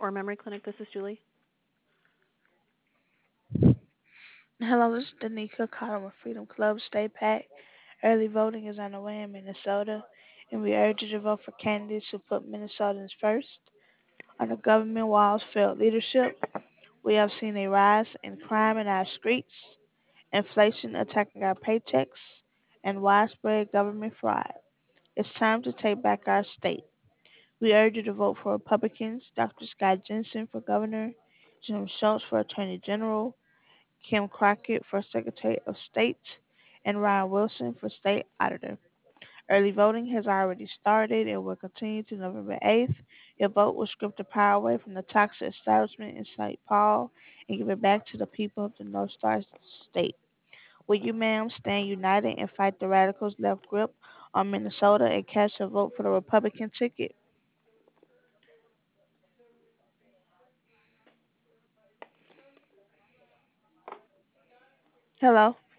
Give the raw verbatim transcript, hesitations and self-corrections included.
or Memory Clinic. This is Julie. Hello, this is Danica calling with Freedom Club. Stay packed. Early voting is on the way in Minnesota, and we urge you to vote for candidates who put Minnesotans first. Under government Wall's failed leadership, we have seen a rise in crime in our streets, inflation attacking our paychecks, and widespread government fraud. It's time to take back our state. We urge you to vote for Republicans, Doctor Scott Jensen for governor, Jim Schultz for attorney general, Kim Crockett for Secretary of State, and Ryan Wilson for State Auditor. Early voting has already started and will continue to November eighth. Your vote will strip the power away from the toxic establishment in Saint Paul and give it back to the people of the North Star State. Will you, ma'am, stand united and fight the radicals' left grip on Minnesota and cast your vote for the Republican ticket? Hello?